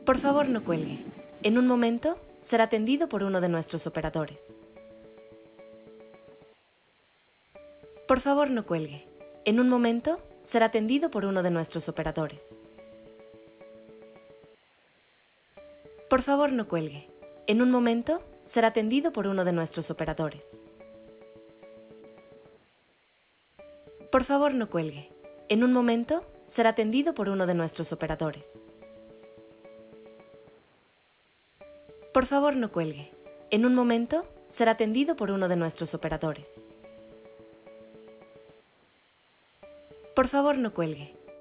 Por favor, no cuelgue. En un momento será atendido por uno de nuestros operadores. Por favor, no cuelgue. En un momento será atendido por uno de nuestros operadores. Por favor, no cuelgue. En un momento será atendido por uno de nuestros operadores. Por favor, no cuelgue. En un momento será atendido por uno de nuestros operadores. Por favor, no cuelgue. En un momento será atendido por uno de nuestros operadores. Por favor, no cuelgue.